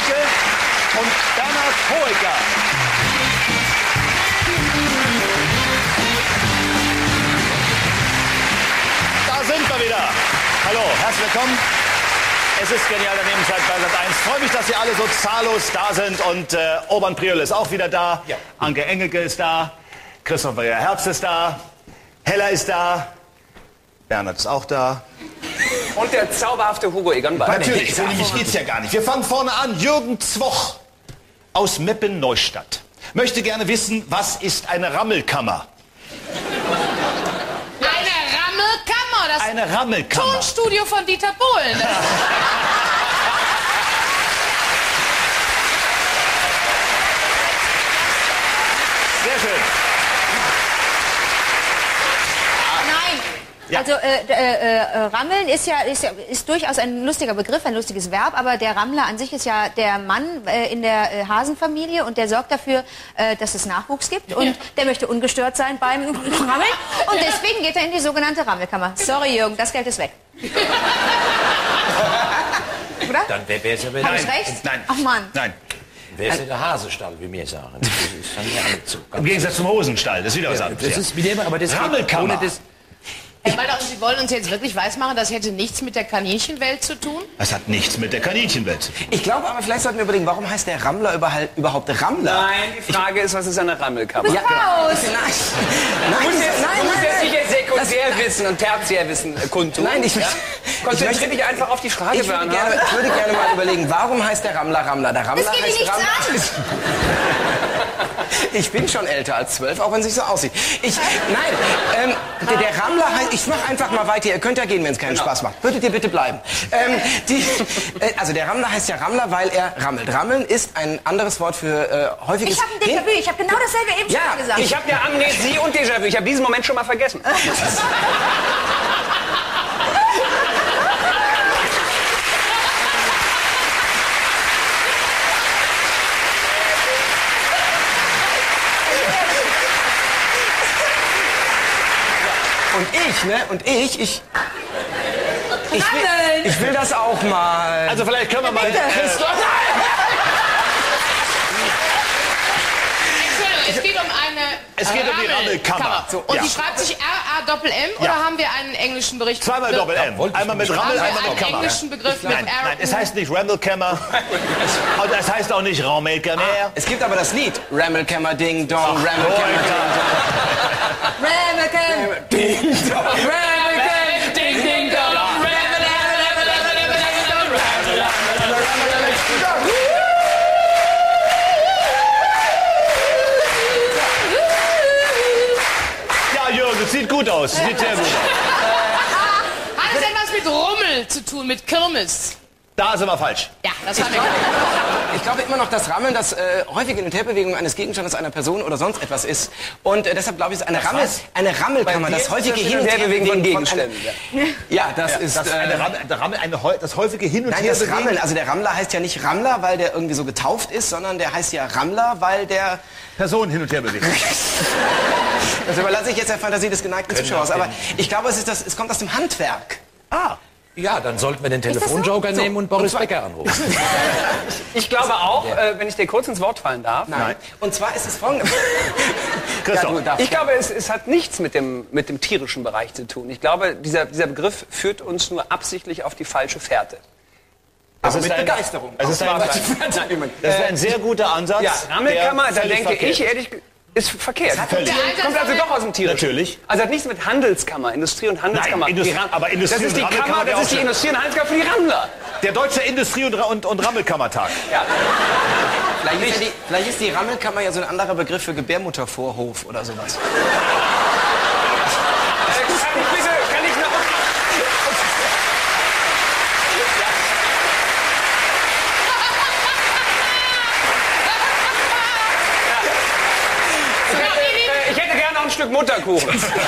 Engelke und Bernhard Hoeker. Da sind wir wieder. Hallo, herzlich willkommen. Es ist genial Danebenzeit bei Sat.1. Freue mich, dass Sie alle so zahllos da sind. Und Urban Priol ist auch wieder da. Ja. Anke Engelke ist da. Christopher Herbst ist da. Hella ist da. Bernhard ist auch da. Und der zauberhafte Hugo Egon-Balk. Natürlich, so nämlich geht's ja gar nicht. Wir fangen vorne an. Jürgen Zwoch aus Meppen-Neustadt möchte gerne wissen, was ist eine Rammelkammer? Eine Rammelkammer. Tonstudio von Dieter Bohlen. Sehr schön. Nein. Ja. Also Rammeln ist durchaus ein lustiger Begriff, ein lustiges Verb, aber der Rammler an sich ist ja der Mann in der Hasenfamilie und der sorgt dafür, dass es Nachwuchs gibt und der möchte ungestört sein beim Rammeln und deswegen geht er in die sogenannte Rammelkammer. Sorry Jürgen, das Geld ist weg. Oder? Dann wäre es ja wieder... Hab ich recht? Nein. Ach Mann. Nein. Wäre es ja der Hasestall, wie mir sagen. Das ist dann ja Im Gegensatz zum Hosenstall, das ist wieder was anderes. Das ist wie der, aber das Rammelkammer. Herr Balder, und Sie wollen uns jetzt wirklich weismachen, das hätte nichts mit der Kaninchenwelt zu tun? Das hat nichts mit der Kaninchenwelt zu tun. Ich glaube aber, vielleicht sollten wir überlegen, warum heißt der Rammler überhaupt Rammler? Nein, die Frage ist, was ist eine Rammelkammer? Du bist raus. Du musst jetzt nicht ihr Sekundärwissen und Tertiärwissen kundtun. Nein, konzentriere dich einfach auf die Frage, ich würde gerne mal überlegen, warum heißt der Rammler Rammler? Der Rammler Das geht heißt dir nichts Rammler. Ich bin schon älter als 12, auch wenn es sich so aussieht. Der Rammler heißt, ich mache einfach mal weiter, ihr könnt ja gehen, wenn es keinen Spaß macht. Würdet ihr bitte bleiben. Also der Rammler heißt ja Rammler, weil er rammelt. Rammeln ist ein anderes Wort für häufiges... Ich habe ein Déjà-vu, ich habe genau dasselbe eben schon gesagt. Ich habe ja Amnesie und Déjà-vu. Ich habe diesen Moment schon mal vergessen. Ich will das auch mal. Also vielleicht können wir mal... Es geht um eine Es geht um die Rammelkammer. So, und die schreibt sich R-A-Doppel-M oder haben wir einen englischen Bericht? Zweimal Doppel-M. Einmal mit Rammel, einmal mit einen Kammer. englischen Begriff mit Nein, R. nein, es heißt nicht Rammelkammer. Und es heißt auch nicht Rammelkammer. Es gibt aber das Lied. Rammelkammer Ding Dong, Rammelkammer Ding Dong. Rammelkammer. Ding Dong. Rammelkammer, Ding, Ding, Dong. Ja, Jürgen, das sieht gut aus. Das sieht sehr gut aus. Hat es etwas mit Rummel zu tun, mit Kirmes? Da sind wir falsch. Ja, das war mir klar. Ich glaube immer noch, dass Rammeln das häufige Hin- und Herbewegung eines Gegenstandes, einer Person oder sonst etwas ist. Und deshalb glaube ich, es ist eine Rammelkammer, das häufige Hin- und Herbewegen von Gegenständen. Ja, das ist... Das häufige Hin- und Nein, das Herbewegen. Rammeln. Also der Rammler heißt ja nicht Rammler, weil der irgendwie so getauft ist, sondern der heißt ja Rammler, weil der... Personen hin und her bewegen. Das überlasse ich jetzt der Fantasie des geneigten Zuschauers. Aber ich glaube, es kommt aus dem Handwerk. Ah. Ja, dann sollten wir den Telefonjoker nehmen und Boris Becker anrufen. Ich glaube auch, wenn ich dir kurz ins Wort fallen darf. Nein. Und zwar ist es folgendes. Christoph. Ich glaube, es hat nichts mit dem tierischen Bereich zu tun. Ich glaube, dieser Begriff führt uns nur absichtlich auf die falsche Fährte. Das ist mit ein, Begeisterung. Das ist ein sehr guter Ansatz. Ja, Rammelkammer, da völlig denke verkehrt ich ehrlich, ist verkehrt. Völlig. Kommt also doch aus dem Tierischen. Natürlich. Also hat nichts mit Handelskammer, Industrie- und Handelskammer. Nein, aber Industrie- das ist die und Rammelkammer Kammer, wäre das ist auch die schön. Industrie- und Handelskammer für die Rammler. Der Deutsche Industrie- und Rammelkammertag. Ja. Vielleicht ist die Rammelkammer ja so ein anderer Begriff für Gebärmuttervorhof oder sowas. Kann ich noch... Ich hätte gerne noch ein Stück Mutterkuchen. So, Freunde,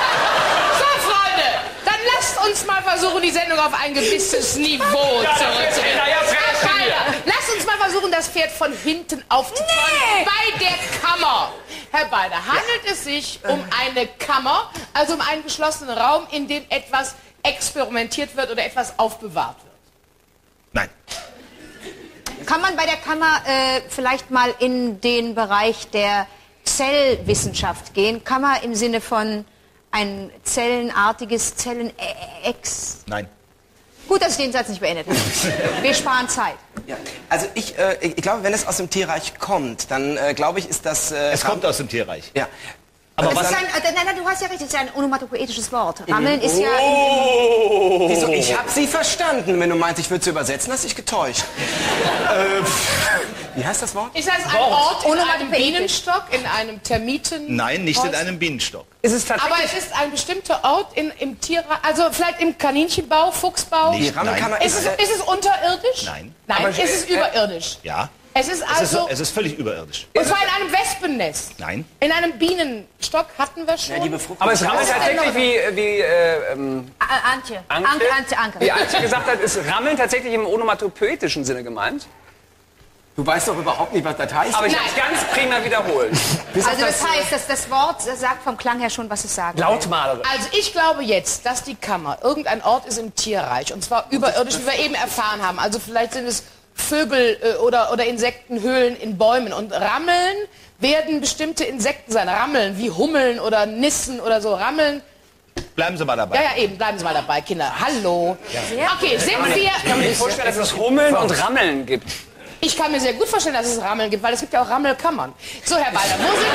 dann lasst uns mal versuchen, die Sendung auf ein gewisses Niveau zurückzubringen. Herr Balder, lasst uns mal versuchen, das Pferd von hinten aufzuzäumen. Bei der Kammer. Herr Balder, handelt es sich um eine Kammer, also um einen geschlossenen Raum, in dem etwas experimentiert wird oder etwas aufbewahrt wird? Nein. Kann man bei der Kammer vielleicht mal in den Bereich der Zellwissenschaft gehen? Kammer im Sinne von ein zellenartiges Zellenex? Nein. Gut, dass ich den Satz nicht beendet habe. Wir sparen Zeit. Ja. Also ich glaube, wenn es aus dem Tierreich kommt, dann glaube ich, ist das... Es kommt aus dem Tierreich. Ja. Aber Das was... ist nein, du hast ja recht, das ist ja ein onomatopoetisches Wort. Rammeln ist ja... Wieso? Ich habe Sie verstanden. Wenn du meinst, ich würde sie übersetzen, hast du dich getäuscht. Wie heißt das Wort? Ist das ein Ort in einem Onomatopoeisch. Bienenstock, in einem Termiten? Nein, nicht in einem Bienenstock. Ist es Aber tatsächlich... es ist ein bestimmter Ort im Tierreich, also vielleicht im Kaninchenbau, Fuchsbau. Nicht. Die Rammelkammer Ist es unterirdisch? Nein. Nein, Aber ist es überirdisch? Ja. Es ist also... Es ist völlig überirdisch. Und zwar in einem Wespennest. Nein. In einem Bienenstock hatten wir schon. Ja, die Befruchtung. Aber es rammelt tatsächlich Antje. Anke. wie Antje gesagt hat, ist Rammeln tatsächlich im onomatopoetischen Sinne gemeint. Du weißt doch überhaupt nicht, was das heißt. Aber ich habe es ganz prima wiederholt. Also das heißt, dass das Wort sagt vom Klang her schon, was es sagt. Lautmalerisch. Also ich glaube jetzt, dass die Kammer irgendein Ort ist im Tierreich. Und zwar überirdisch, wie wir eben erfahren haben. Also vielleicht sind es Vögel oder Insektenhöhlen in Bäumen. Und Rammeln werden bestimmte Insekten sein. Rammeln wie Hummeln oder Nissen oder so. Rammeln. Bleiben Sie mal dabei. Ja, eben, bleiben Sie mal dabei, Kinder. Hallo. Okay, sind wir... Ich kann mir nicht vorstellen, dass es Hummeln und Rammeln gibt. Ich kann mir sehr gut vorstellen, dass es Rammeln gibt, weil es gibt ja auch Rammelkammern. So, Herr Balder,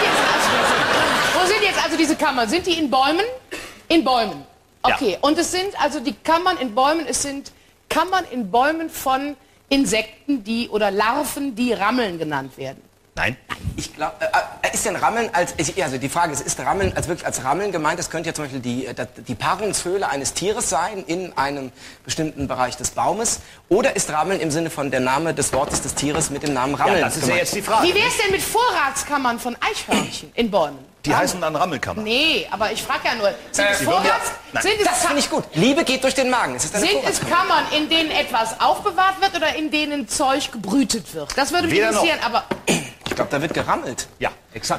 wo sind jetzt also diese Kammern? Sind die in Bäumen? In Bäumen. Okay, und es sind also die Kammern in Bäumen, es sind Kammern in Bäumen von Insekten, oder Larven, die Rammeln genannt werden. Nein. Ich glaube, ist denn Rammeln also die Frage ist Rammeln wirklich als Rammeln gemeint? Das könnte ja zum Beispiel die Paarungshöhle eines Tieres sein in einem bestimmten Bereich des Baumes. Oder ist Rammeln im Sinne von der Name des Wortes des Tieres mit dem Namen Rammeln? Ja, das ist ja gemeint? jetzt die Frage. Wie wäre es denn mit Vorratskammern von Eichhörnchen in Bäumen? Die heißen dann Rammelkammer. Nee, aber ich frage ja nur, sind es Nein. sind es Das finde ich gut. Liebe geht durch den Magen. Es ist eine Sind es Vorratskammer. Kammern, in denen etwas aufbewahrt wird oder in denen Zeug gebrütet wird? Das würde mich Weder noch. interessieren, aber... Ich glaube, da wird gerammelt. Ja, exakt.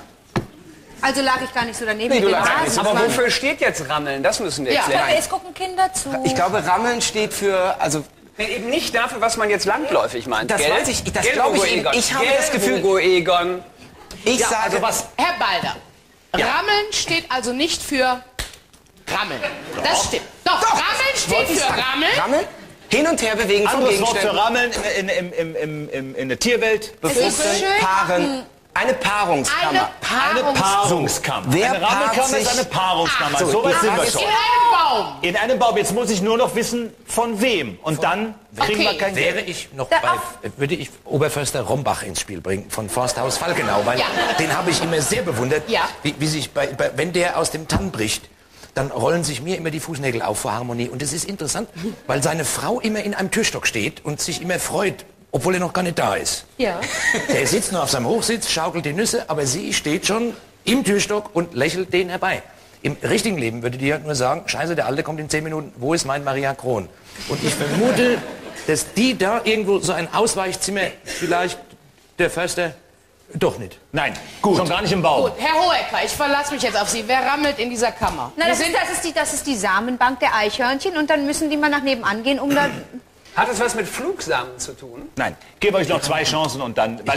Also lag ich gar nicht so daneben. Nee, mit du dem lagst Rasen. nicht. Aber wofür steht jetzt Rammeln? Das müssen wir Ja. erklären. Es gucken Kinder zu. Ich glaube, Rammeln steht für, also Eben nicht dafür, was man jetzt landläufig meint. Das gell? weiß ich, das Gell, glaube ich Hugo Ihnen. Egon? Ich habe Gell, das Gefühl- Hugo Egon. ich sage, Also was? Herr Balder, Rammeln steht also nicht für Rammeln. Das stimmt. Doch, Rammeln steht für Rammeln. Rammeln? Hin und her bewegen von Anderes Wort für Gegenständen. Rammeln in der Tierwelt. Befruchten, schön. Paaren. Eine Paarungskammer. Eine Paarungskammer. Wer Eine paart Rammelkammer ist sich- eine Paarungskammer. So, So weit die sind wir Frage schon. In einem Baum. In einem Baum. Jetzt muss ich nur noch wissen, von wem. Und dann kriegen wir Okay. kein Wäre Geld. ich noch Da würde ich Oberförster Rombach ins Spiel bringen von Forsthaus Falkenau, weil Ja. den habe ich immer sehr bewundert, Ja. wie sich wenn der aus dem Tann bricht, dann rollen sich mir immer die Fußnägel auf vor Harmonie. Und es ist interessant, weil seine Frau immer in einem Türstock steht und sich immer freut, obwohl er noch gar nicht da ist. Ja. Der sitzt nur auf seinem Hochsitz, schaukelt die Nüsse, aber sie steht schon im Türstock und lächelt den herbei. Im richtigen Leben würde die ja nur sagen, scheiße, der Alte kommt in 10 Minuten, wo ist mein Maria Kron? Und ich vermute, dass die da irgendwo so ein Ausweichzimmer, vielleicht der Förster, doch nicht. Nein, gut. Schon gar nicht im Baum. Gut, Herr Hohecker, ich verlasse mich jetzt auf Sie. Wer rammelt in dieser Kammer? Na, das ist die Samenbank der Eichhörnchen und dann müssen die mal nach nebenan gehen, um da... Hat es was mit Flugsamen zu tun? Nein, gebe euch noch 2 Chancen und dann... Weil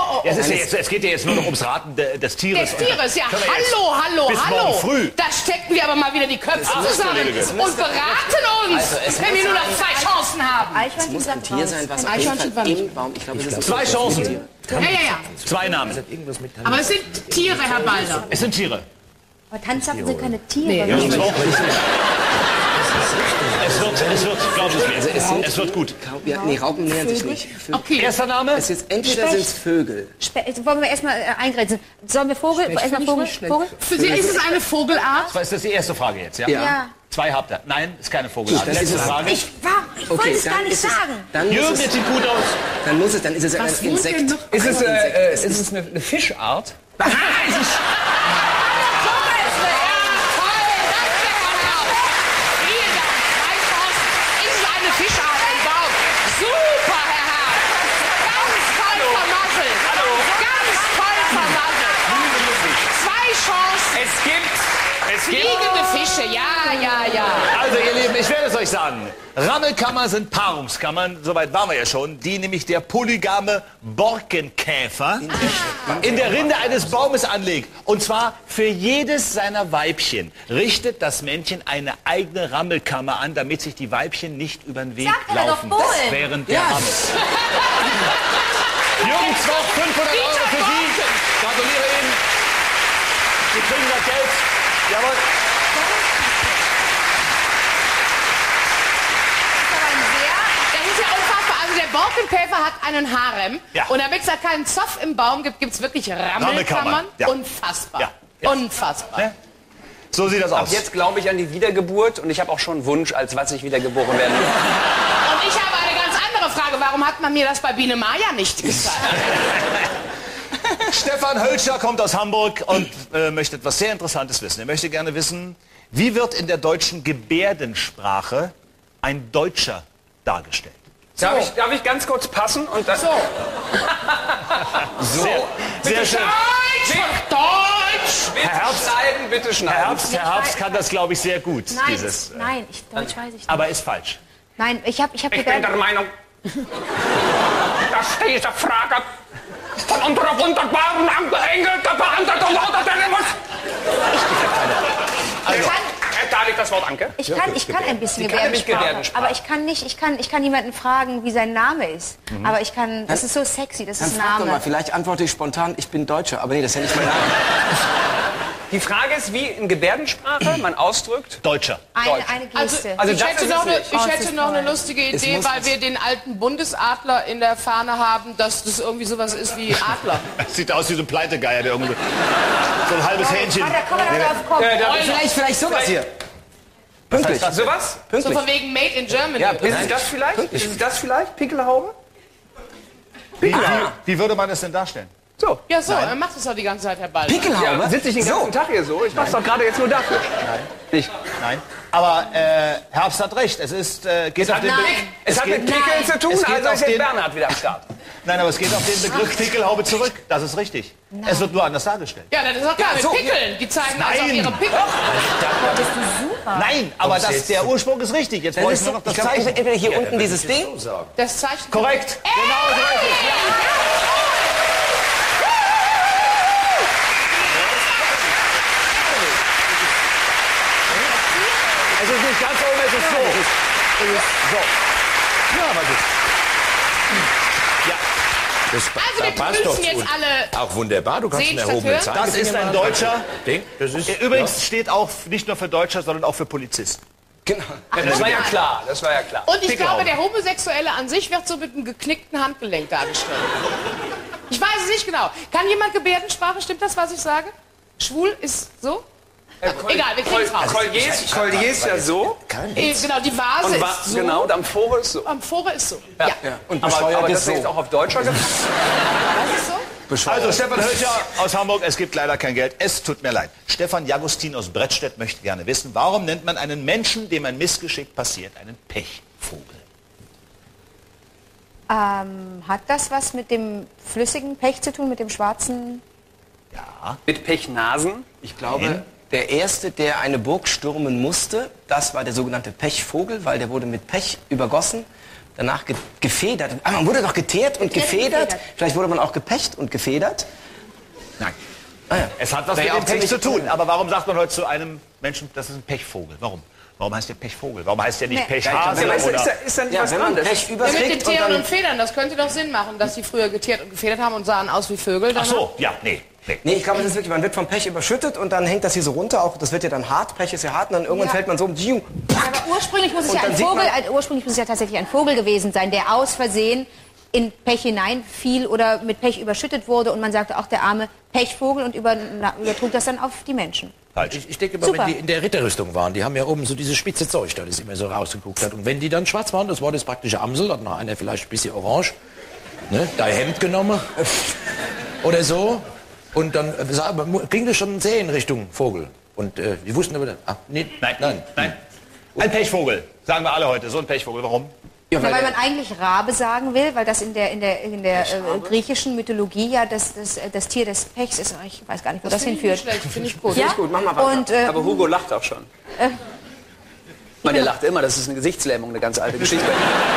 es geht ja jetzt nur noch ums Raten des Tieres. Des Tieres, ja. Können wir jetzt bis Hallo. morgen früh. Da stecken wir aber mal wieder die Köpfe zusammen und beraten uns, wenn wir nur noch 2 Chancen haben. Eichhörnchen muss ein Tier sein, was auf jeden Eichhörnchen Fall war nicht. im Baum... Ich glaube, das ist 2 Chancen. Ja. 2 Namen. Irgendwas mit Aber es sind Tiere, Herr Balder. Es sind Tiere. Aber Tanzapfen sind keine Tiere. Es wird, glauben Sie es mir, es wird gut. Ja, nee, Raupen nähern sich nicht. Okay. Erster Name? Es ist entweder sind es Vögel. Wollen wir erstmal eingrenzen? Sollen wir Vogel? Erstmal Vogel? Vogel? Für Sie ist es eine Vogelart? Das ist die erste Frage jetzt, ja? Ja. 2 habt ihr. Nein, ist keine Vogelart. Dann ist Letzte es- Frage. Ich wollte es gar nicht sagen. Dann muss Jürgen, es, jetzt sieht gut aus. dann ist es ein Insekt. Ist es eine Fischart? Ist es eine Fischart im Baum? Super, Herr Hahn. Ganz toll vermasselt. Ganz toll vermasselt. 2 Chancen. Es gibt Fliegende Fische, ja. Also ihr Lieben, ich werde es euch sagen. Rammelkammern sind Paarungskammern, soweit waren wir ja schon, die nämlich der polygame Borkenkäfer in der Rinde eines Baumes anlegt. Und zwar für jedes seiner Weibchen richtet das Männchen eine eigene Rammelkammer an, damit sich die Weibchen nicht über den Weg laufen während der Rammel. Jürgen Zwoch, 500 € für Sie. Gratuliere Ihnen. Sie kriegen das Geld. Jawohl. Das ist ja unfassbar. Also der Borkenkäfer hat einen Harem. Ja. Und damit es da keinen Zoff im Baum gibt, gibt es wirklich Rammelkammern. Ja. Unfassbar. Ja. Ja. Unfassbar. Ne? So sieht das aus. Ab jetzt glaube ich an die Wiedergeburt und ich habe auch schon einen Wunsch, als was ich wiedergeboren werde. Und ich habe eine ganz andere Frage. Warum hat man mir das bei Biene Maya nicht gesagt? Stefan Hölscher kommt aus Hamburg und möchte etwas sehr Interessantes wissen. Er möchte gerne wissen, wie wird in der deutschen Gebärdensprache ein Deutscher dargestellt? Darf ich ganz kurz passen? Und das Sehr schön. Deutsch! Bitte schneiden, bitte schneiden. Herr Herbst kann das, glaube ich, sehr gut. Nein, Dieses, Deutsch weiß ich nicht. aber ist falsch. Nein, ich hab Ich bin der Meinung, dass diese Frage von unserer wunderbaren Engel beantwortet werden muss. Darf ich das Wort Anke? Ich kann ein bisschen kann nämlich Gebärdensprache, Gebärdensprache. aber ich kann niemanden fragen, wie sein Name ist. Aber ich kann, das ist so sexy, das ist ein Frag doch mal, Name. vielleicht antworte ich spontan, ich bin Deutscher. Aber nee, das ist ja nicht mein Name. Die Frage ist, wie in Gebärdensprache man ausdrückt. Deutscher. Eine Geste. Also Ich das hätte ist noch, es eine, ich hätte noch eine lustige Idee, muss weil wir den alten Bundesadler in der Fahne haben, dass das irgendwie sowas ist wie Adler. Sieht aus wie so ein Pleitegeier, der irgendwie so ein halbes Hähnchen. Da kann man drauf kommen. Vielleicht sowas hier. Pünktlich. Sowas? So von wegen Made in Germany. Ja, Ist es das vielleicht? Ist es das vielleicht? Pickelhaube? Wie würde man das denn darstellen? So. Ja, so, er macht das doch die ganze Zeit, Herr Ball. Pickelhaube? Ja, sitze ich den ganzen Tag hier so? Ich mach's doch gerade jetzt nur dafür. Nicht. Nein. Aber Herbst hat recht. Es ist, geht auf den Es hat mit Pickeln zu tun, es geht also auf ist jetzt den- Bernhard wieder am Start. Nein, aber es geht auf den Begriff Pickelhaube zurück. Das ist richtig. Es wird nur anders dargestellt. Ja, das ist auch klar, so, mit Pickeln. Die zeigen also auf Nein. ihre Pickel. Nein, aber der Ursprung ist richtig. Jetzt brauche ich nur noch das Ich glaube, Zeichen. entweder hier unten dieses Ding. Das Zeichen. Korrekt. Genau so ist es. Es ist nicht ganz oben, es ist so. Es ist so. Ja, aber gut. Ja, Also wir begrüßen jetzt alle. Auch wunderbar, du kannst einen erhobenen Sehenstateur. Zeigefinger das ist ein machen. Deutscher. Ding, das ist, Übrigens steht auch nicht nur für Deutscher, sondern auch für Polizist. Genau. Das war ja klar, das war ja klar. Und ich Pickelhaube. glaube, der Homosexuelle an sich wird so mit einem geknickten Handgelenk dargestellt. Ich weiß es nicht genau. Kann jemand Gebärdensprache? Stimmt das, was ich sage? Schwul ist so? Egal, wir kriegen es raus. Collier ist ja so. Genau, die Vase Und ist so. genau, und Amphore ist so. Amphore ist so. Ja. Und Aber bescheuert das ist ist jetzt so. auch auf Deutsch oder? Das ist so. Bescheuert. Also Stefan Hölscher aus Hamburg, es gibt leider kein Geld. Es tut mir leid. Stefan Jagustin aus Brettstedt möchte gerne wissen, warum nennt man einen Menschen, dem ein Missgeschick passiert, einen Pechvogel? Hat das was mit dem flüssigen Pech zu tun, mit dem schwarzen? Mit Pechnasen? Ich glaube, der Erste, der eine Burg stürmen musste, das war der sogenannte Pechvogel, weil der wurde mit Pech übergossen, danach gefedert. Ah, man wurde doch geteert und gefedert. Vielleicht wurde man auch gepecht und gefedert. Nein. Ah, ja. Es hat was Wäre mit ja dem auch Pech ziemlich zu tun. cool. Aber warum sagt man heute zu einem Menschen, das ist ein Pechvogel? Warum? Warum heißt der Pechvogel? Warum heißt der nicht Pechhase? Ja, weißt du, oder? ist da nicht Ja, was wenn man anderes? Pech Ja, mit den überträgt und Teeren dann... und Federn, das könnte doch Sinn machen, dass die früher geteert und gefedert haben und sahen aus wie Vögel. Ach danach. so, ja, nee. Nee, ich glaube, das ist wirklich, man wird vom Pech überschüttet und dann hängt das hier so runter. Auch das wird ja dann hart, Pech ist ja hart und dann irgendwann Ja. fällt man so um. Aber ursprünglich muss es Und ja dann ein sieht Vogel, man- ursprünglich muss es ja tatsächlich ein Vogel gewesen sein, der aus Versehen in Pech hineinfiel oder mit Pech überschüttet wurde und man sagte auch der arme Pechvogel und übertrug das dann auf die Menschen. Falsch. Ich denke immer, Super. wenn die in der Ritterrüstung waren, die haben ja oben so diese spitze Zeug, da das immer so rausgeguckt hat. Und wenn die dann schwarz waren, das war das praktische Amsel, hat noch einer vielleicht ein bisschen orange, ne, dein Hemd genommen oder so. Und dann ging das schon sehr in Richtung Vogel. Und die wussten aber, nee, Nein. Ein Pechvogel, sagen wir alle heute. So ein Pechvogel. Warum? Ja, weil man eigentlich Rabe sagen will, weil das in der griechischen Mythologie ja das Tier des Pechs ist. Ich weiß gar nicht, wo das hinführt. Finde ich gut. Ja? Gut, mach mal weiter. Und, Aber Hugo lacht auch schon. Der lacht immer, das ist eine Gesichtslähmung, eine ganz alte Geschichte.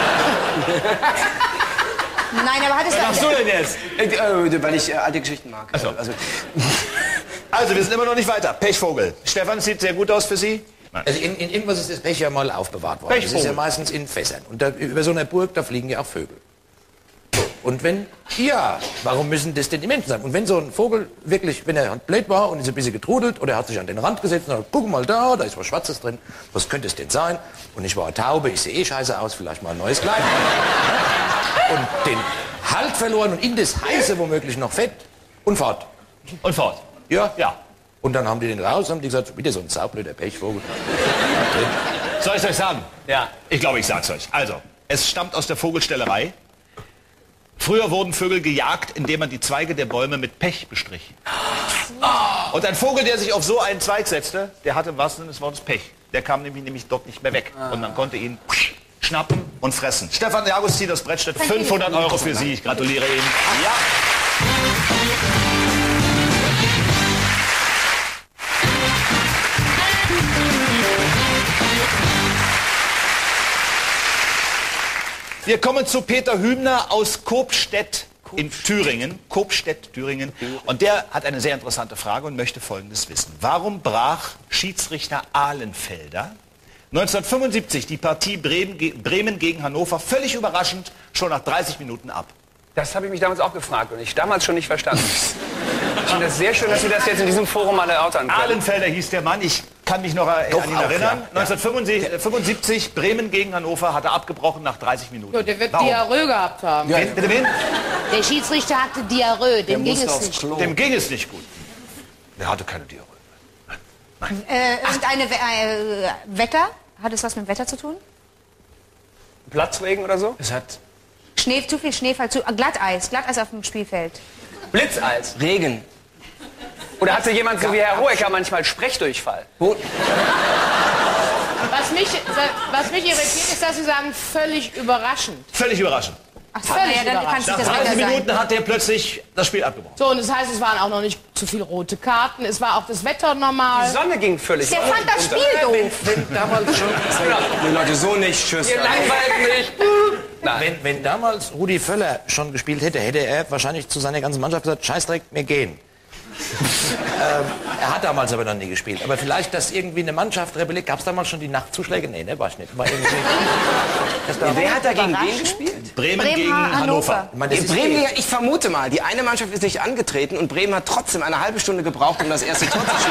Nein, aber hat es Was machst du denn jetzt? Weil ich alte Geschichten mag. Also, wir sind immer noch nicht weiter. Pechvogel. Stefan, sieht sehr gut aus für Sie. Also in irgendwas ist das Pech ja mal aufbewahrt worden. Das ist ja Pechvogel. meistens in Fässern. Und da, über so einer Burg, da fliegen ja auch Vögel. So, und wenn, ja, warum müssen das denn die Menschen sein? Und wenn so ein Vogel wirklich, wenn er blöd war und ist ein bisschen getrudelt oder er hat sich an den Rand gesetzt und sagt, guck mal da ist was Schwarzes drin, was könnte es denn sein? Und ich war eine Taube, ich sehe eh scheiße aus, vielleicht mal ein neues Kleid. Und den Halt verloren und in das Heiße womöglich noch Fett und fort. Und fort. Ja. Ja. Und dann haben die den raus, haben die gesagt, wieder so ein saublöder Pechvogel. Soll ich es euch sagen? Ja. Ich glaube, ich sag's euch. Also, es stammt aus der Vogelstellerei. Früher wurden Vögel gejagt, indem man die Zweige der Bäume mit Pech bestrich. Und ein Vogel, der sich auf so einen Zweig setzte, der hatte im wahrsten Sinne des Wortes Pech. Der kam nämlich dort nicht mehr weg. Und man konnte ihn schnappen und fressen. Stefan Jagustin aus Brettstedt, 500 € für Sie. Ich gratuliere Ihnen. Ja. Wir kommen zu Peter Hübner aus Kopstedt in Thüringen. Kopstedt, Thüringen. Und der hat eine sehr interessante Frage und möchte Folgendes wissen. Warum brach Schiedsrichter Ahlenfelder 1975 die Partie Bremen gegen Hannover völlig überraschend schon nach 30 Minuten ab? Das habe ich mich damals auch gefragt und ich damals schon nicht verstanden. Ich finde es sehr schön, dass Sie das jetzt in diesem Forum mal erörtern können. Ahlenfelder hieß der Mann, ich kann mich noch an ihn erinnern. Ja. 1975, Bremen gegen Hannover, hat er abgebrochen nach 30 Minuten. Ja, der wird Warum? Diarrhoe gehabt haben. Wen? Bitte wen? der Schiedsrichter hatte Diarrhoe, dem ging es nicht. Dem ging es nicht gut. Der hatte keine Diarrhoe. Irgendeine Wetter? Hat es was mit dem Wetter zu tun? Platzregen oder so? Es hat Zu viel Schneefall, Glatteis auf dem Spielfeld. Blitzeis. Regen. Oder hatte jemand so wie Herr Hohecker manchmal Sprechdurchfall? Was mich irritiert, ist, dass Sie sagen, völlig überraschend. Völlig überraschend. Ach, völlig ja, dann kann es nicht Nach das 30 Wetter sein. Minuten hat er plötzlich das Spiel abgebrochen. So, und das heißt, es waren auch noch nicht zu viele rote Karten. Es war auch das Wetter normal. Die Sonne ging völlig Der fand das Spiel doof. Wenn damals schon... Die Leute, so nicht, tschüss. Ihr langweilt mich. Wenn damals Rudi Völler schon gespielt hätte, hätte er wahrscheinlich zu seiner ganzen Mannschaft gesagt, Scheißdreck, wir gehen. Er hat damals aber noch nie gespielt. Aber vielleicht, dass irgendwie eine Mannschaft rebelliert. Gab es damals schon die Nachtzuschläge? Nee, ne, war ich nicht. War irgendwie, Wer hat da gegen wen gespielt? Bremen gegen Hannover. ich meine, das ist Bremen, ich vermute mal, die eine Mannschaft ist nicht angetreten und Bremen hat trotzdem eine halbe Stunde gebraucht, um das erste Tor zu schießen.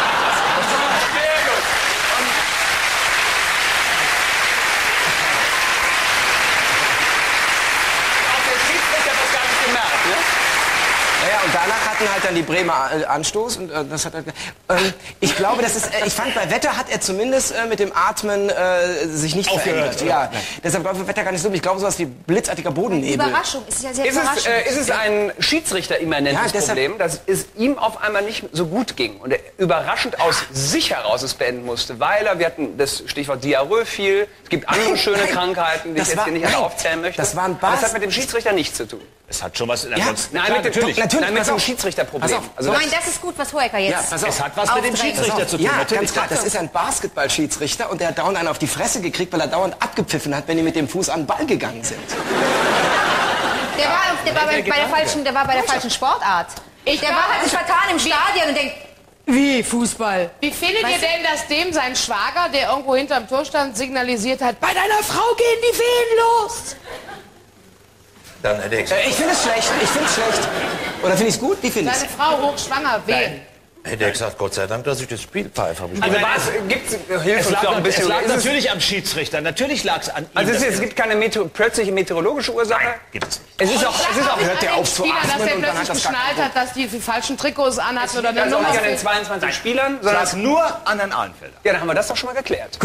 Ja, und danach hatten halt dann die Bremer Anstoß und das hat ich glaube, das ist ich fand bei Wetter hat er zumindest mit dem Atmen sich nicht Aufgehört, verändert. Ja, deshalb glaube ich Wetter gar nicht so. Ich glaube sowas wie blitzartiger Bodennebel. Überraschung, ist ja sehr Ist überraschend. es ein Schiedsrichter-immanentes Ja, deshalb- Problem, dass es ihm auf einmal nicht so gut ging und er überraschend aus sich heraus es beenden musste, weil wir hatten das Stichwort Diarrhoe viel, es gibt andere schöne Nein, Krankheiten, die ich das jetzt war- hier nicht alle nein, aufzählen möchte. das war ein Aber das Bas- hat mit dem Schiedsrichter nichts zu tun. Es hat schon was in der Ja, Nein, mit dem, natürlich. Nein, mit pass dem auf. Schiedsrichterproblem. Pass auf. Also Nein, das ist gut, was Hohecker jetzt... Ja, pass auf. Es hat was mit dem Aufdrängen. Schiedsrichter zu tun. Ja, natürlich. ganz klar. Das ist ein Basketballschiedsrichter und der hat dauernd einen auf die Fresse gekriegt, weil er dauernd abgepfiffen hat, wenn die mit dem Fuß an den Ball gegangen sind. Der war bei der falschen Sportart. Hat sich vertan im Stadion und denkt, wie Fußball? Wie findet ihr denn, dass dem sein Schwager, der irgendwo hinterm Tor stand, signalisiert hat, bei deiner Frau gehen die Wehen los? Dann hätte ich gesagt, Ich finde es schlecht. Ich finde es schlecht. Oder finde ich es gut? Wie finde ich Seine es? Frau hochschwanger, Wehen. hätte er gesagt, Gott sei Dank, dass ich das Spiel pfeife. Also hilft Es uns lag, doch ein bisschen. es lag Ist es- natürlich am Schiedsrichter. Natürlich lag es an ihm. Also dass es gibt keine plötzliche meteorologische Ursache. Nein, gibt es nicht. Es ist auch, hört der auf zu Spieler, dass atmen der und dann hat plötzlich das gar geschnallt hat, dass die falschen Trikots anhatten oder eine also Nummer. nicht an den 22 Spielern, Es sondern lag nur an Herrn Ahlenfelder. ja, dann haben wir das doch schon mal geklärt. Gut.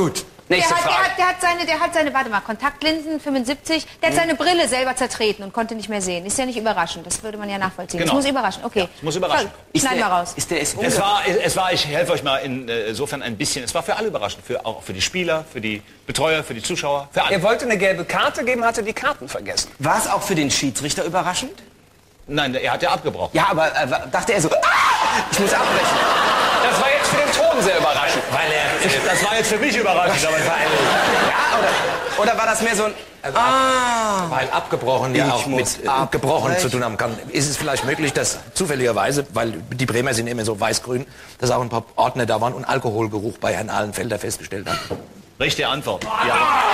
Nächste Frage. Der hat seine, warte mal, Kontaktlinsen, 75. Der hat seine Brille selber zertreten und konnte nicht mehr sehen. Ist ja nicht überraschend. Das würde man ja nachvollziehen. Genau. Das muss überraschen. Okay. Ja, muss überraschen. Schneiden wir raus. Es war, ich helfe euch mal insofern ein bisschen, es war für alle überraschend. Auch für die Spieler, für die Betreuer, für die Zuschauer, für alle. Er wollte eine gelbe Karte geben, hatte die Karten vergessen. War es auch für den Schiedsrichter überraschend? Nein, er hat ja abgebrochen. Ja, aber dachte er so, ich muss abbrechen. Das war jetzt für den Ton sehr überraschend. Das war jetzt für mich überraschend, aber es war Ja, oder war das mehr so ein... Weil abgebrochen ja auch mit gebrochen zu tun haben kann. Ist es vielleicht möglich, dass zufälligerweise, weil die Bremer sind immer so weiß-grün, dass auch ein paar Ordner da waren und Alkoholgeruch bei Herrn Ahlenfelder festgestellt haben? richtige Antwort. Ja.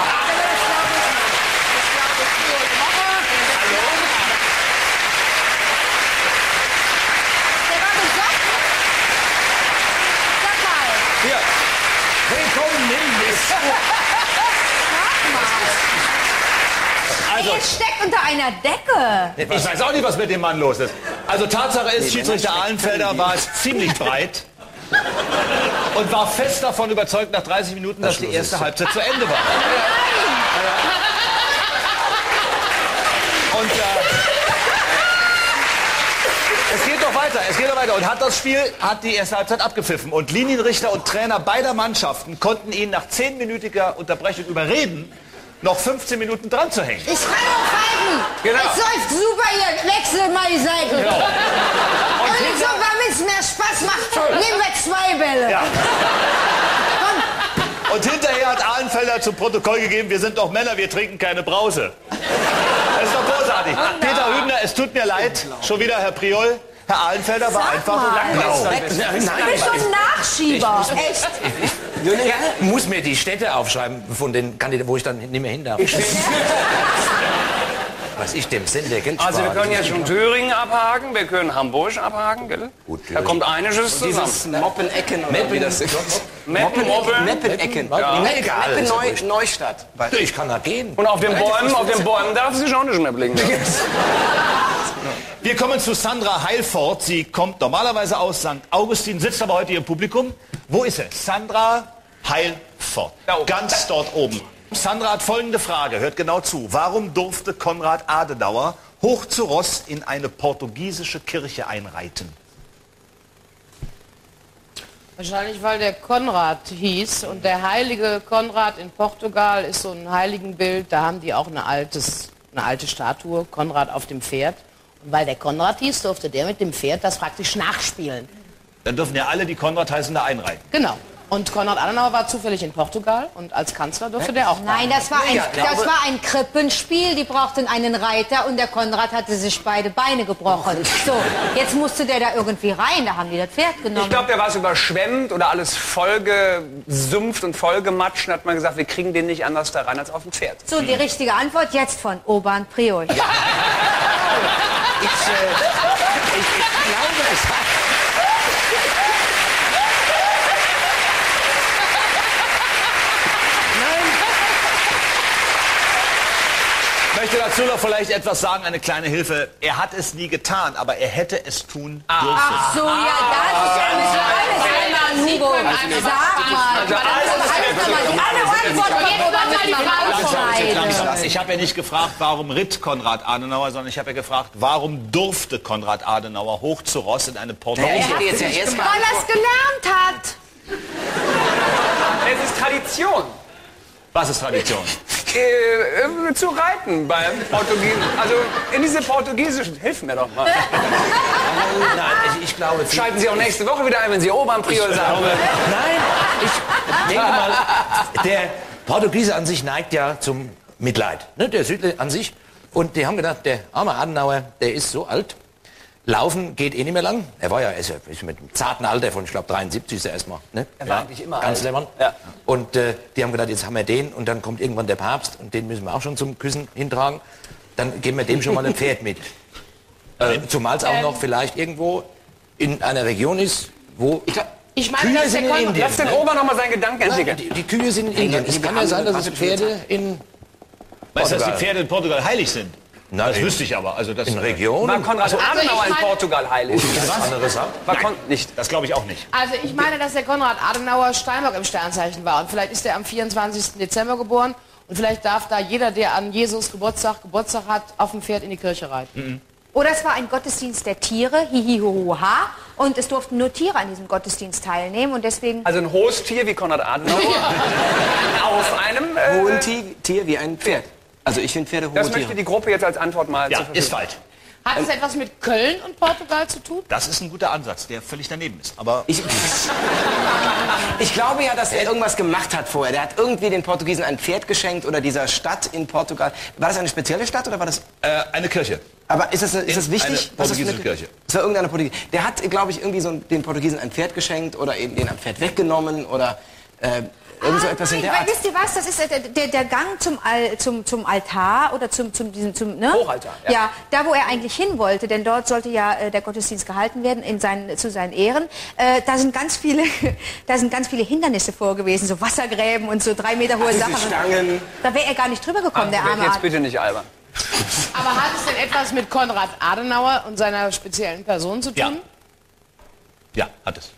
Also, er steckt unter einer Decke. Ich weiß auch nicht, was mit dem Mann los ist. Also Tatsache ist, Schiedsrichter Ahlenfelder war ziemlich breit und war fest davon überzeugt nach 30 Minuten, dass die erste Halbzeit zu Ende war. Und es geht doch weiter. Und hat die erste Halbzeit abgepfiffen. Und Linienrichter und Trainer beider Mannschaften konnten ihn nach 10-minütiger Unterbrechung überreden, noch 15 Minuten dran zu hängen. Ich kann aufhalten. Genau. Es läuft super hier. Wechsel mal die Seiten. Genau. Und so, damit es mehr Spaß macht, nehmen wir 2 Bälle. Ja. Und hinterher hat Ahlenfelder zum Protokoll gegeben, wir sind doch Männer, wir trinken keine Brause. Das ist doch großartig. Peter Hübner, es tut mir leid, schon wieder Herr Priol. Herr Ahlenfelder war einfach blau. Ich bin schon Nachschieber. Echt. Ich muss mir die Städte aufschreiben, von den Kandidaten, wo ich dann nicht mehr hin darf. Was ich dem Sender Geld spare. Also wir können jetzt schon Thüringen abhaken, wir können Hamburg abhaken, gell? Gut, da kommt einiges zusammen. Dieses Moppenecken oder wie das ist. Meppenecken. Ja. Egal. Neustadt. Ich kann da gehen. Und auf den Bäumen darf sie schon nicht mehr blicken. Wir kommen zu Sandra Heilfort. Sie kommt normalerweise aus St. Augustin, sitzt aber heute hier im Publikum. Wo ist sie? Sandra Heilfort. Ganz dort oben. Sandra hat folgende Frage, hört genau zu. Warum durfte Konrad Adenauer hoch zu Ross in eine portugiesische Kirche einreiten? Wahrscheinlich, weil der Konrad hieß und der heilige Konrad in Portugal ist so ein Heiligenbild. Da haben die auch eine alte Statue, Konrad auf dem Pferd. Und weil der Konrad hieß, durfte der mit dem Pferd das praktisch nachspielen. Dann dürfen ja alle, die Konrad heißen, da einreiten. Genau. Und Konrad Adenauer war zufällig in Portugal und als Kanzler durfte der auch. Nein, das war ein Krippenspiel. Die brauchten einen Reiter und der Konrad hatte sich beide Beine gebrochen. So, jetzt musste der da irgendwie rein. Da haben die das Pferd genommen. Ich glaube, der war so überschwemmt oder alles vollgesumpft und vollgematscht. Und hat man gesagt, wir kriegen den nicht anders da rein als auf dem Pferd. So, die richtige Antwort jetzt von Urban Priol. Ich glaube, es hat... Ich möchte dazu noch vielleicht etwas sagen, eine kleine Hilfe. Er hat es nie getan, aber er hätte es tun dürfen. Ach so, ja, das ist ja nicht alles. Hugo, sag mal. Ich habe ja nicht gefragt, warum ritt Konrad Adenauer, sondern ich habe ja gefragt, warum durfte Konrad Adenauer hoch zu Ross in eine portugiesische Weil er es gelernt hat. Es ist Tradition. Was ist Tradition? Zu reiten beim Portugiesen. Also in diese portugiesischen. Hilf mir doch mal. Nein, ich glaube... Schalten Sie auch nächste Woche wieder ein, wenn Sie Urban Priol sagen. Nein, ich denke mal, der Portugiese an sich neigt ja zum Mitleid. Ne, der Südler an sich. Und die haben gedacht, der arme Adenauer, der ist so alt. Laufen geht eh nicht mehr lang. Er war ja ist mit einem zarten Alter von, ich glaube, 73 ist er erstmal. Ne? Er war eigentlich immer Kanzlermann. Ja. Und die haben gedacht, jetzt haben wir den und dann kommt irgendwann der Papst und den müssen wir auch schon zum Küssen hintragen. Dann geben wir dem schon mal ein Pferd mit. Zumal es auch noch vielleicht irgendwo in einer Region ist, wo... Ich meine, Kühe dass sind der in Indien. Lass den Ober noch mal seinen Gedanken entwickeln. Die Kühe sind in Indien. Es kann ja sein, dass es Pferde in Weißt du, dass die Portugal. Pferde in Portugal heilig sind? Na, Das wüsste ich aber. Also das, in Regionen? War Konrad Adenauer in Portugal heilig? Was anderes ab? War nicht. Das glaube ich auch nicht. Also ich meine, dass der Konrad Adenauer Steinbock im Sternzeichen war. Und vielleicht ist er am 24. Dezember geboren. Und vielleicht darf da jeder, der an Jesus Geburtstag hat, auf dem Pferd in die Kirche reiten. Oder es war ein Gottesdienst der Tiere, hihihuha, und es durften nur Tiere an diesem Gottesdienst teilnehmen und deswegen... Also ein hohes Tier wie Konrad Adenauer auf einem... Hohen Tier wie ein Pferd. Also ich finde Pferde hohe Das Tiere. möchte die Gruppe jetzt als Antwort mal Ja, zur Verfügung. ist falsch. Hat es etwas mit Köln und Portugal zu tun? Das ist ein guter Ansatz, der völlig daneben ist. Aber Ich glaube ja, dass er irgendwas gemacht hat vorher. Der hat irgendwie den Portugiesen ein Pferd geschenkt oder dieser Stadt in Portugal. War das eine spezielle Stadt oder war das... eine Kirche. Aber ist das wichtig? Eine Was ist portugiesische Kirche. Das war irgendeine Portugiesische. Der hat, glaube ich, irgendwie so den Portugiesen ein Pferd geschenkt oder eben den am Pferd weggenommen oder irgend so etwas in der Art. Wisst ihr was, das ist der Gang zum Altar oder zum ne? Hochaltar, ja. Ja, da wo er eigentlich hin wollte, denn dort sollte ja der Gottesdienst gehalten werden zu seinen Ehren. Da sind ganz viele Hindernisse vor gewesen, so Wassergräben und so 3 Meter hohe Sachen. Stangen. Da wäre er gar nicht drüber gekommen, der arme Jetzt Arzt. bitte nicht albern. Aber hat es denn etwas mit Konrad Adenauer und seiner speziellen Person zu tun? Ja, hat es.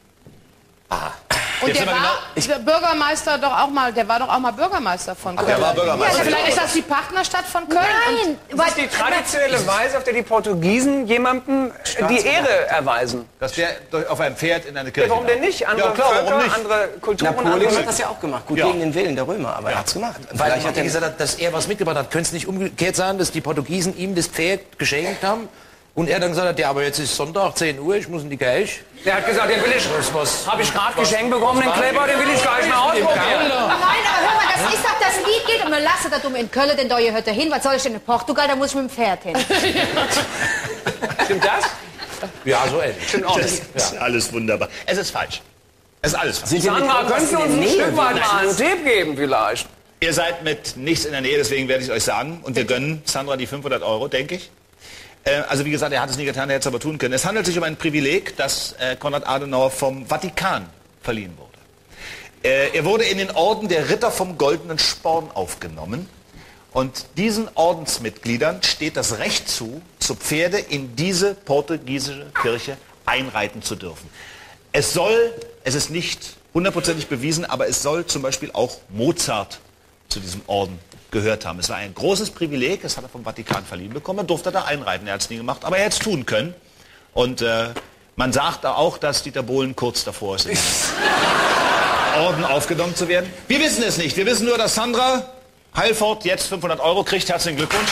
Und Jetzt der sind wir war der Bürgermeister doch auch mal, der war doch auch mal Bürgermeister von Köln. Der war Bürgermeister. Also vielleicht ist das die Partnerstadt von Köln. Nein, Das ist die traditionelle Weise, auf der die Portugiesen jemandem die Ehre erweisen. Dass der auf einem Pferd in eine Kirche... Ja, warum denn nicht? Andere Ja, klar, warum Völker, nicht? andere Kulturen, Napoleon andere... hat das ja auch gemacht. Gut Ja. gegen den Willen der Römer, aber er hat's gemacht. Weil Vielleicht hat er er gesagt hat, dass er was mitgebracht hat. Könnte es nicht umgekehrt sein, dass die Portugiesen ihm das Pferd geschenkt haben und er dann gesagt hat, ja, aber jetzt ist Sonntag, 10 Uhr, ich muss in die Kirche. Der hat gesagt, den will ich... Habe ich gerade geschenkt bekommen, den Kleber, den will ich gleich mal ausprobieren. Nein, aber hör mal, das ist doch das Lied geht und man lasst das in Köln, denn da gehört er hin. Was soll ich denn in Portugal? Da muss ich mit dem Pferd hin. Stimmt das? Ja, so ähnlich. Stimmt auch Das nicht. ist alles wunderbar. Es ist falsch. Es ist alles falsch. Sind wir mit Sandra, irgendwas können Sie in uns der ein Nähe? Stück weit mal einen Tipp geben vielleicht? Ihr seid mit nichts in der Nähe, deswegen werde ich es euch sagen. Und wir gönnen Sandra die 500 €, denke ich. Also wie gesagt, er hat es nie getan, er hätte es aber tun können. Es handelt sich um ein Privileg, das Konrad Adenauer vom Vatikan verliehen wurde. Er wurde in den Orden der Ritter vom Goldenen Sporn aufgenommen. Und diesen Ordensmitgliedern steht das Recht zu Pferde in diese portugiesische Kirche einreiten zu dürfen. Es ist nicht hundertprozentig bewiesen, aber es soll zum Beispiel auch Mozart zu diesem Orden gehört haben. Es war ein großes Privileg, das hat er vom Vatikan verliehen bekommen, er durfte da einreiten, er hat es nie gemacht, aber er hätte es tun können. Und man sagt auch, dass Dieter Bohlen kurz davor ist, in den Orden aufgenommen zu werden. Wir wissen es nicht, wir wissen nur, dass Sandra Heilfort jetzt 500 € kriegt. Herzlichen Glückwunsch.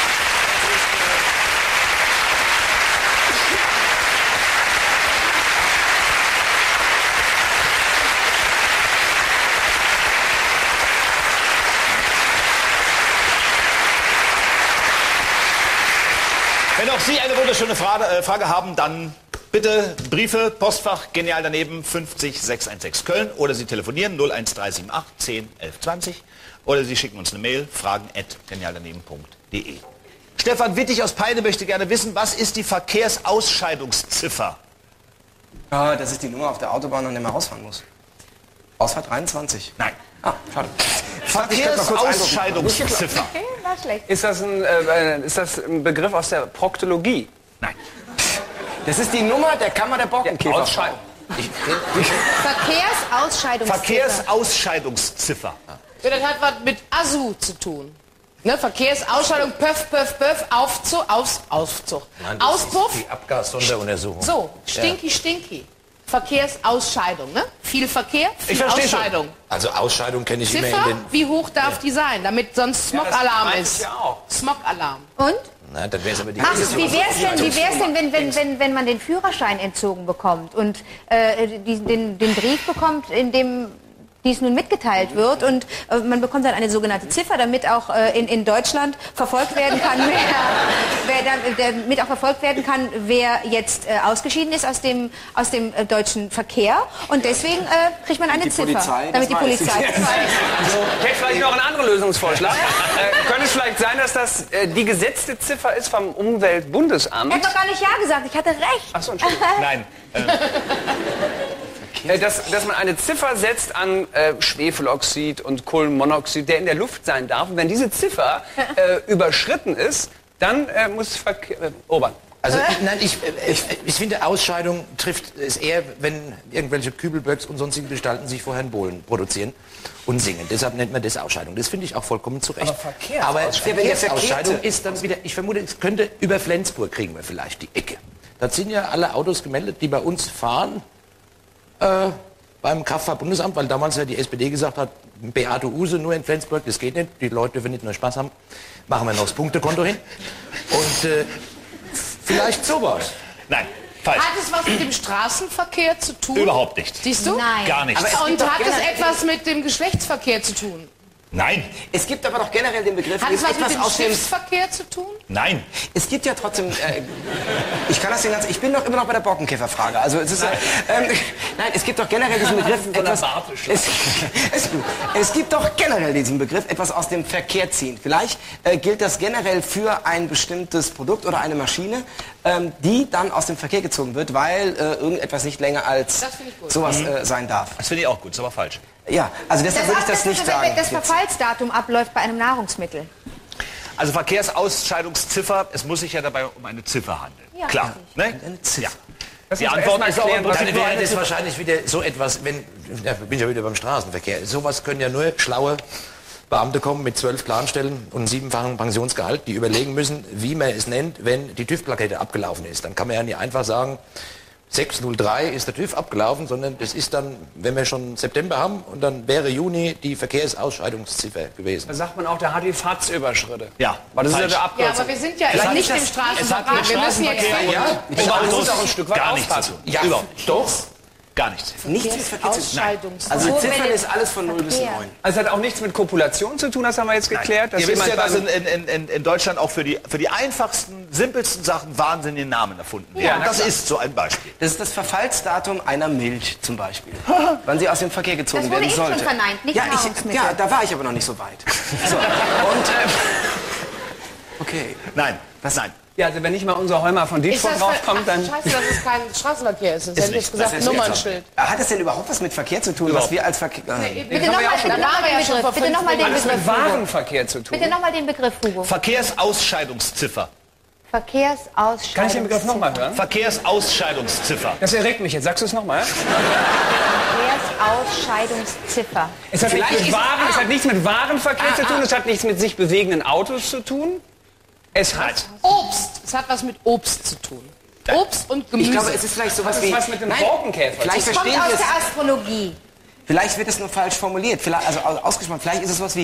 Wenn auch Sie eine wunderschöne Frage haben, dann bitte Briefe, Postfach, genial daneben 50616 Köln oder Sie telefonieren 01378 10 11 20 oder Sie schicken uns eine Mail, fragen@genialdaneben.de. Stefan Wittig aus Peine möchte gerne wissen, was ist die Verkehrsausscheidungsziffer? Ja, das ist die Nummer auf der Autobahn, an der man rausfahren muss. Ausfahrt 23. Nein. Ah, schade. Verkehrsausscheidungsziffer. Okay, war schlecht. Ist das ein Begriff aus der Proktologie? Nein. Das ist die Nummer der Kammer der Borkenkäfer. Ausscheiden. Verkehrsausscheidungsziffer. Verkehrsausscheidungsziffer. Ja, das hat was mit ASU zu tun. Ne, Verkehrsausscheidung, Pöff, Pöff, Pöff, Aufzug, Auspuff. Die Abgassonderuntersuchung. So, stinky. Verkehrsausscheidung, ne? Viel Verkehr, viel Ich verstehe Ausscheidung. Also Ausscheidung kenne ich immer Ziffer, in den... wie hoch darf die sein, damit sonst Smogalarm meinte ist? ich ja auch. Smogalarm. Und? Na, dann wäre es aber die... Ach, wie wär's denn, wenn man den Führerschein entzogen bekommt und den Brief bekommt, in dem dies nun mitgeteilt wird und man bekommt dann eine sogenannte Ziffer, damit auch in Deutschland verfolgt werden kann, wer jetzt ausgeschieden ist aus dem deutschen Verkehr und deswegen kriegt man eine Ziffer, Polizei, damit die das weiß Polizei. ich. Ich hätte vielleicht noch einen anderen Lösungsvorschlag. Könnte es vielleicht sein, dass das die gesetzte Ziffer ist vom Umweltbundesamt? Ich habe doch gar nicht Ja gesagt, ich hatte recht. Achso, Entschuldigung. Nein. Dass man eine Ziffer setzt an Schwefeloxid und Kohlenmonoxid, der in der Luft sein darf. Und wenn diese Ziffer überschritten ist, dann muss Obern. Also nein, ich finde, Ausscheidung trifft es eher, wenn irgendwelche Kübelböcks und sonstige Gestalten sich vorher einen Bohlen produzieren und singen. Deshalb nennt man das Ausscheidung. Das finde ich auch vollkommen zu Recht. Aber Verkehrsausscheidung ist dann wieder, ich vermute, es könnte über Flensburg kriegen wir vielleicht die Ecke. Da sind ja alle Autos gemeldet, die bei uns fahren, beim Kraftfahrtbundesamt, weil damals ja die SPD gesagt hat, Beate Uhse nur in Flensburg, das geht nicht, die Leute dürfen nicht nur Spaß haben, machen wir noch das Punktekonto hin. Und vielleicht sowas. Nein, falsch. Hat es was mit dem Straßenverkehr zu tun? Überhaupt nicht. Siehst du? Nein. Gar nicht. Und hat es etwas mit dem Geschlechtsverkehr zu tun? Nein, Es gibt aber doch generell den Begriff, Hat es was mit etwas dem aus dem... Schiffsverkehr zu tun? nein. Es gibt ja trotzdem, ich kann das den ganzen, ich bin doch immer noch bei der Borkenkäferfrage. Also es ist, nein, es gibt doch generell diesen Begriff, es gibt doch generell diesen Begriff, etwas aus dem Verkehr ziehen. Vielleicht gilt das generell für ein bestimmtes Produkt oder eine Maschine, die dann aus dem Verkehr gezogen wird, weil irgendetwas nicht länger als Das finde ich gut. sowas sein darf. Das finde ich auch gut, ist aber falsch. Ja, also deshalb würde ich das nicht sagen. Wenn das Verfallsdatum abläuft bei einem Nahrungsmittel. Also Verkehrsausscheidungsziffer, es muss sich ja dabei um eine Ziffer handeln. Ja, Klar. Ne? Eine Ziffer. Ja. Die Antwort ist auch im Dann Prinzip nur wäre eine das Ziffer. wahrscheinlich wieder so etwas, wenn, ja, bin ich ja wieder beim Straßenverkehr. Sowas können ja nur schlaue Beamte kommen mit 12 Planstellen und 7-fachen Pensionsgehalt, die überlegen müssen, wie man es nennt, wenn die TÜV-Plakette abgelaufen ist. Dann kann man ja nicht einfach sagen, 603 ist der TÜV abgelaufen, sondern das ist dann, wenn wir schon September haben, und dann wäre Juni die Verkehrsausscheidungsziffer gewesen. Da sagt man auch, der hat die Fahrtsüberschritte. Ja, Weil das ist ja falsch. der Ja, Abkürzung. aber wir sind ja hat nicht das- im es hat mit Straßenverkehr. Wir müssen jetzt Straßenverkehr, ja, mit Autos auch ein Stück weit gar nichts zu aufpassen. tun. Ja, Überhaupt. doch. Gar nichts. Nichts mit Verkehr zu tun. Also Also mit Ziffern ist alles von 0 bis 9. Also es hat auch nichts mit Kopulation zu tun, das haben wir jetzt geklärt. Dass Ihr wisst ja, jemand dass beim- in Deutschland auch für die einfachsten, simpelsten Sachen wahnsinnige Namen erfunden werden. Ja, na das klar. ist so ein Beispiel. Das ist das Verfallsdatum einer Milch zum Beispiel. Wann sie aus dem Verkehr gezogen Das wurde werden eben schon sollte. verneint, nicht ja, Nahrungsmittel. ja, da war ich aber noch nicht so weit. So, und, okay. Nein, nein. Ja, also wenn nicht mal unser Heumer von ist Dietfurt das draufkommt, dann... Scheiße, dass es kein Straßenverkehr ist. Sonst hätte ich nicht. jetzt gesagt, Das ist Nummernschild. Hat es denn überhaupt was mit Verkehr zu tun, was Überhaupt. wir als Verkehr... Bitte haben wir ja nochmal auch schon. den Begriff. Bitte nochmal den Alles mit Begriff, Hugo. Warenverkehr zu tun. Bitte nochmal den Begriff, Hugo. Verkehrsausscheidungsziffer. Verkehrsausscheidung. Kann ich den Begriff nochmal hören? Verkehrsausscheidungsziffer. Das erregt mich jetzt. Sagst du es nochmal? Verkehrsausscheidungsziffer. Es hat, Vielleicht ist- es hat nichts mit Warenverkehr zu tun, es hat nichts mit sich bewegenden Autos zu tun. Es hat... Obst. Es hat was mit Obst zu tun. Obst und Gemüse. Ich glaube, es ist vielleicht sowas Das wie... ist was mit dem Nein, Borkenkäfer. vielleicht Kommt verstehen aus wir es... der Astrologie. Vielleicht wird es nur falsch formuliert. Vielleicht, also ausgesprochen. Vielleicht ist es sowas wie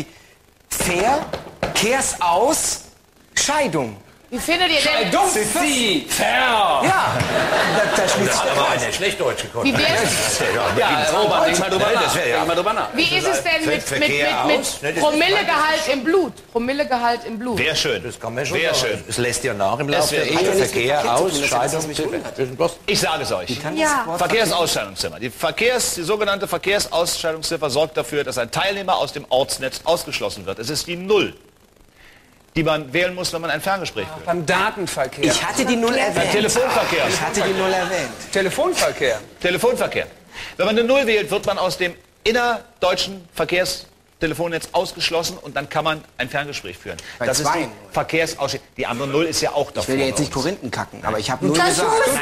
Verkehrsaus, Scheidung. Wie findet ihr denn? Dumpfvieh! Fair! Ja, da schließt sich Hat der aber Kreis. einer schlecht Deutsch gekonnt. Wie, wär's, Ja, Robert, denk mal drüber nach. Das wäre ja- Denk mal drüber nach. wie ist es denn mit Verkehr aus, ne, das ist Promillegehalt im Blut? Promillegehalt im Blut. Sehr schön. Das kann man schon Sehr sagen. schön. Es lässt ja nach im Laufe wird- der hat Ehe. ja nichts mit Verkehr, Verkehr zu tun, das ist das, was Scheidung, mich wundert. bloß. Ich sage es euch. Ja. Verkehrsausscheidungsziffer. Die sogenannte Verkehrsausscheidungsziffer sorgt dafür, dass ein Teilnehmer aus dem Ortsnetz ausgeschlossen wird. Es ist die Null, die man wählen muss, wenn man ein Ferngespräch führt. Beim Datenverkehr. Ich hatte die Null erwähnt. Telefonverkehr. Ich hatte die Null erwähnt. Telefonverkehr. Telefonverkehr. Wenn man eine Null wählt, wird man aus dem innerdeutschen Verkehrstelefonnetz ausgeschlossen und dann kann man ein Ferngespräch führen. Bei Das ist zwei die Nullen. Verkehrsausscheidung. Die andere Null ist ja auch davor. Ich will ja jetzt bei nicht uns. Korinthen kacken, aber ich habe Null Das gesagt. tust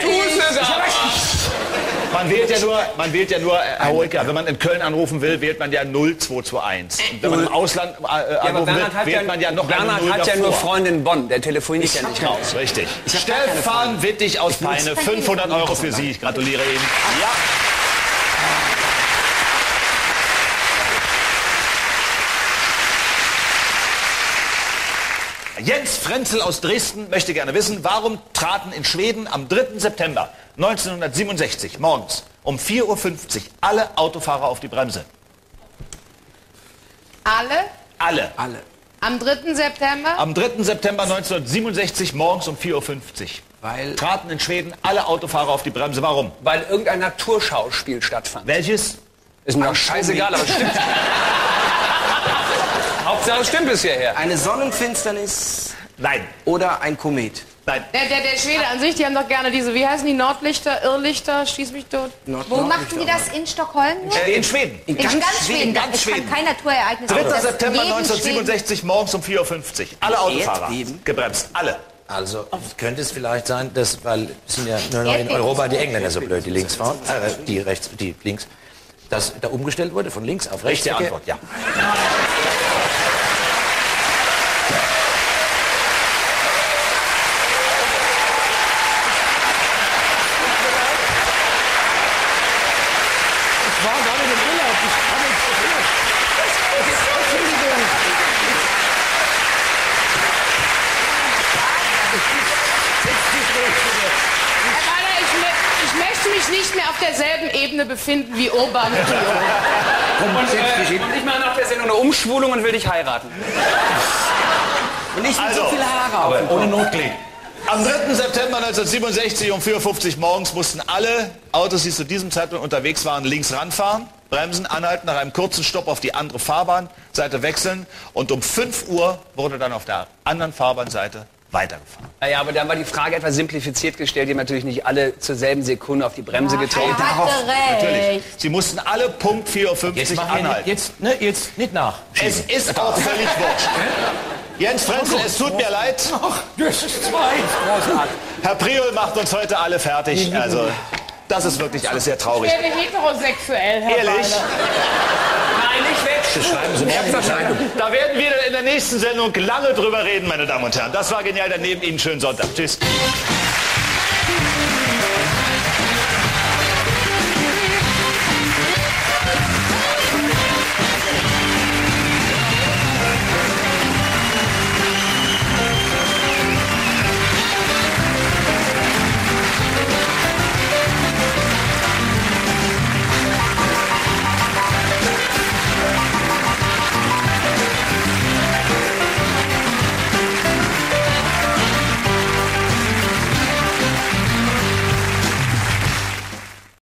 Man wählt ja nur, Herr Hoeker, wenn man in Köln anrufen will, wählt man ja 0221. Und wenn man im Ausland Ja, aber anrufen will, Bernhard hat wählt man ja noch eine Bernhard Null hat ja davor. nur Freunde in Bonn. Der telefoniert ja nicht raus. Richtig. hab gar keine Stefan Wittig aus Peine, 500 € für Sie. Ich gratuliere Ihnen. Ja. Jens Frenzel aus Dresden möchte gerne wissen, warum traten in Schweden am 3. September 1967 morgens um 4:50 Uhr alle Autofahrer auf die Bremse? Alle Alle. Alle. am 3. September? Am 3. September 1967 morgens um 4:50 Uhr Weil traten in Schweden alle Autofahrer auf die Bremse. Warum? Weil irgendein Naturschauspiel stattfand. Welches? Ist mir doch scheißegal, aber es stimmt. Hauptsache es stimmt bis hierher. eine Sonnenfinsternis Nein. oder ein Komet. Nein. Der Schwede an sich, die haben doch gerne diese, wie heißen die, Nordlichter, Irrlichter, schieß mich tot. Wo machten die das? In Stockholm? In Schweden. In ganz Schweden. Ganz Es Schweden. kann kein Naturereignis 3. sein. September Jeden 1967 morgens um 4:50 Uhr. Alle Autofahrer gebremst. Alle. Also könnte es vielleicht sein, dass, weil es sind ja nur noch in Europa die Engländer so blöd, die links fahren, die rechts, die links, dass da umgestellt wurde von links auf rechts. Richtige Antwort, ja. Ich war gerade im Urlaub, ich kann nichts dafür. Herr Weiler, ich möchte mich nicht mehr auf derselben Ebene befinden wie Urban Priol. Und ich mache nach der Sendung eine Umschwulung und will dich heiraten. Und ich will Also, so viele Haare auf. Aber ohne Notklee. Am 3. September 1967 um 4:50 Uhr morgens mussten alle Autos, die zu diesem Zeitpunkt unterwegs waren, links ranfahren, bremsen, anhalten, nach einem kurzen Stopp auf die andere Fahrbahnseite wechseln und um 5 Uhr wurde dann auf der anderen Fahrbahnseite weitergefahren. Naja, aber dann war die Frage etwas simplifiziert gestellt. Die haben natürlich nicht alle zur selben Sekunde auf die Bremse getreten. Er hatte Natürlich. recht. Sie mussten alle Punkt 4:50 Uhr anhalten. Jetzt nicht nach. Es ist auch völlig wurscht. Jens Frenzel, es tut mir leid. Ach, das ist großartig. Herr Priol macht uns heute alle fertig. Also, das ist wirklich alles sehr traurig. Ich werde heterosexuell, Herr Ehrlich? Weiler. Nein, nicht weg. Schreiben Sie morgen. Da werden wir in der nächsten Sendung lange drüber reden, meine Damen und Herren. Das war Genial daneben. Ihnen schönen Sonntag. Tschüss.